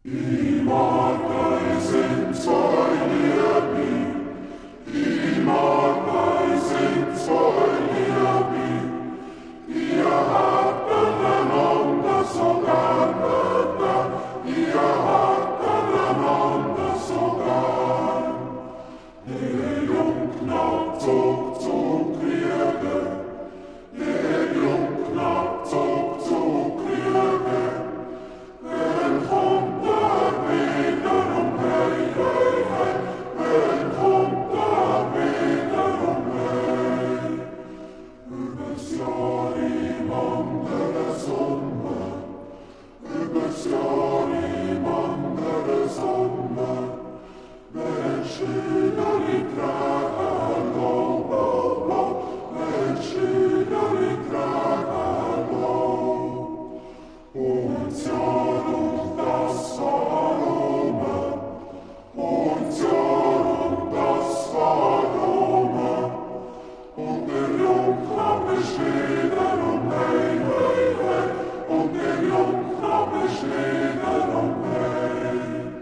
Die Magdei sind bei mir wie, die Magdei sind bei mir wie, ihr habt aneinander so gern getan, ihr habt aneinander so gern. Der Jungknapp zog zu Kriege, der Jungknapp zog zu Kriege, wenn kommt der wiederum, hey, hey, hey, wenn kommt der wiederum, hey. Übers Jahr im anderen Sommer, übers Jahr im anderen Sommer, wenn Schülerli tragen, blau, blau, blau, wenn Schülerli tragen, blau. Und Jahr und das war Rome, und Jahr und das war Rome, und der Jungknapp ist wiederum, hey, hey, hey, und der Jungknapp ist wiederum, hey.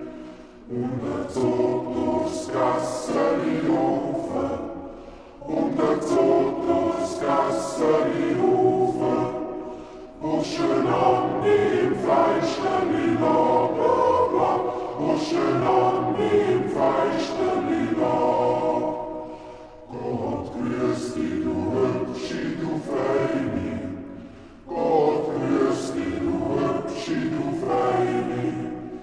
Und zog durchs Gasseli Ufer, und zog durchs Gasseli Ufer, wo schön an dem Fleischli lag, wo schön an dem Fleischli lag. Gott grüß dich, du Hübschi, du Feini, Gott grüß dich, du Hübschi, du Feini,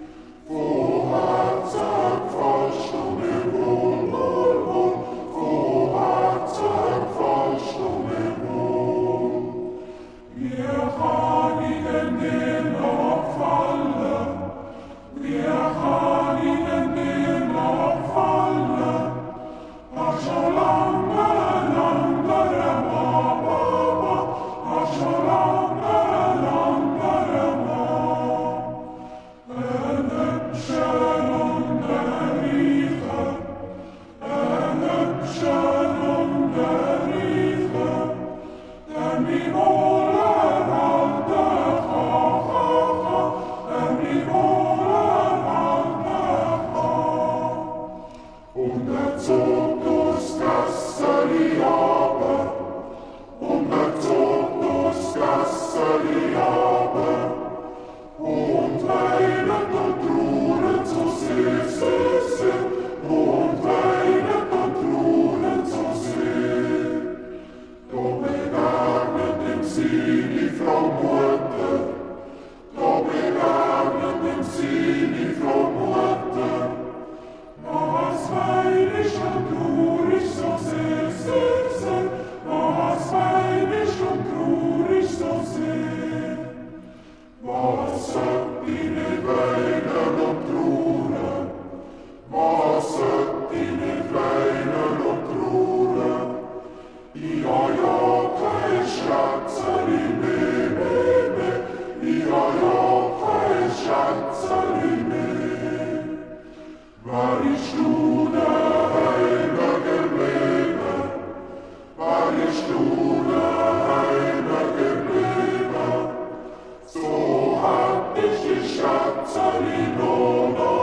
wo hat falsch du mir wohl, wohl, wohl, wo hat falsch du mir wohl. Wir heiligen den abfallen, wir heiligen den abfallen, ach schon lange, lange, Mama, ach schon lange, lange, Mama. En Hübschen und der Rieche, en Hübschen und der Rieche, denn die wohler alte Chachacha, denn die wohler alte Chachacha. Und zog durchs Gasseli aber, und zog durchs Gasseli aber, und weinet und trunet so sehr, sehr, sehr, und weinet und trunet so sehr. Da begegnet dem sie die Frau Mutter, da begegnet dem sie die Frau Mutter. Was wein ich und trurig so sehr, sehr, sehr, was wein ich und trurig so sehr. Was sollt die nicht weinen und trunen, was sollt die nicht weinen und trunen. Ja, ja, kein Schatzeli mehr, mehr, mehr, ja, ja, kein Schatzeli mehr. War ich du daheim geblieben, war ich du daheim geblieben, so hab ich die Schatzeli noch